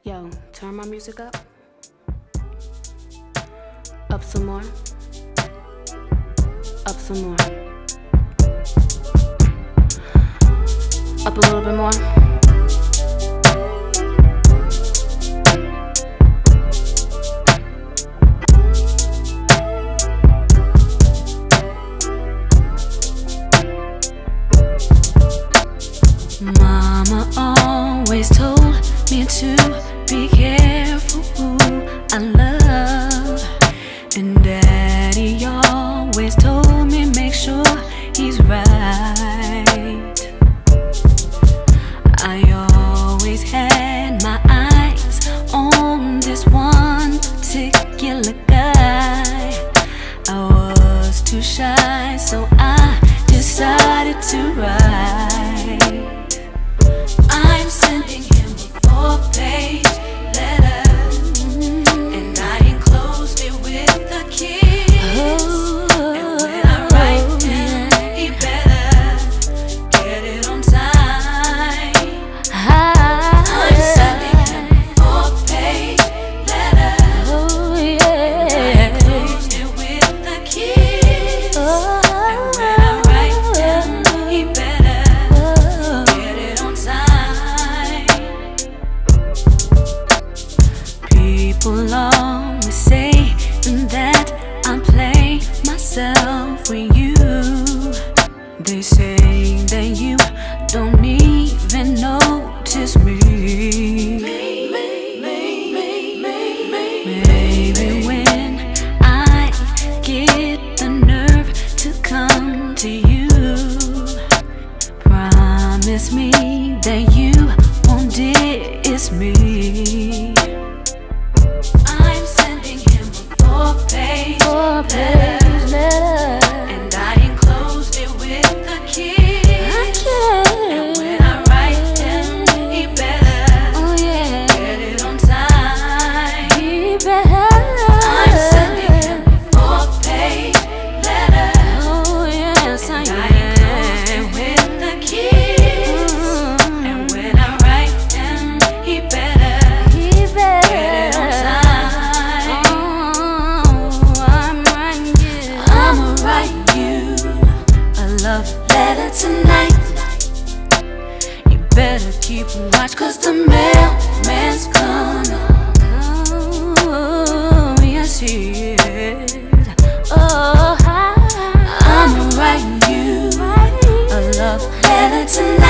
Yo, turn my music up. Up some more. Up some more. Up a little bit more. Mama always told me to be careful who I love, and Daddy always told me make sure he's right. I always had my eyes on this one particular guy. I was too shy, so I decided to write. I'm sending him a 4-page letter, and I enclosed it with a kiss. And when I write him, he better get it on time. I'm sending him a 4-page letter, and I enclosed it with a kiss. And when I write him, he better get it on time. People always say that I play myself with you. They say that you don't even notice me. Maybe when I get the nerve to come to you, promise me that you won't diss me. I'm sending him a 4-page letter, and I enclosed it with a kiss. And when I write him, he better get it on time. I'm sending him a 4-page letter, and I enclosed it with a kiss. And when I write him, he better get it on time. I'ma write you a love letter tonight. You better keep a watch, 'cause the mailman's coming. Oh, yes he is. Oh, I'ma write you a love letter tonight.